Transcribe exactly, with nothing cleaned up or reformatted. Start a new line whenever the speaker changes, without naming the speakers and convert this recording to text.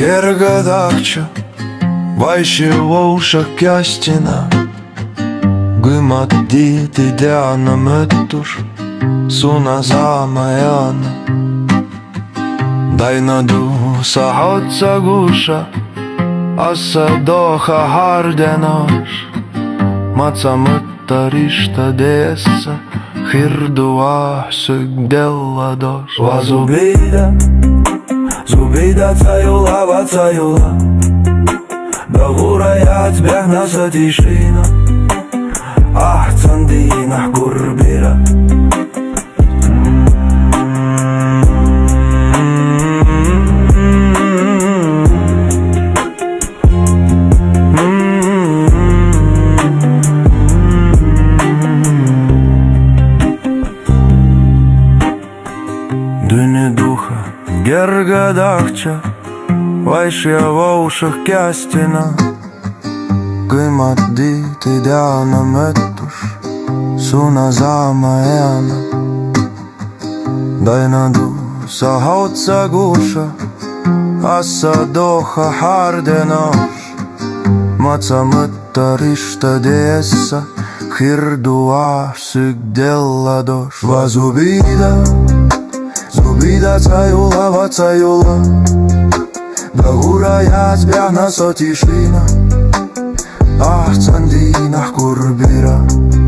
Gergadakça vaihtuva kästina, gõmmati teana mõttus suna saamajana. Dainadu sa otsa kusha, assa doha hardenos, matsa mõtta ristadessa, hirdua sygdellados. Vazubida, zubida цаюла, вацаюла, догураят бягнаса тишина, ах цандинах гурбира. Дыни духа Gergadakça vaihtuva kästina, gõmmati teana mõttus suna saamajana. Dainadu sa otsa kusha, assa doha hardenos, matsa mõtta ristadessa, hirdua sygdellados. Vazubida, zubida цаюла, вацаюла, догураят бягнаса тишина, ах цандинах гурбира.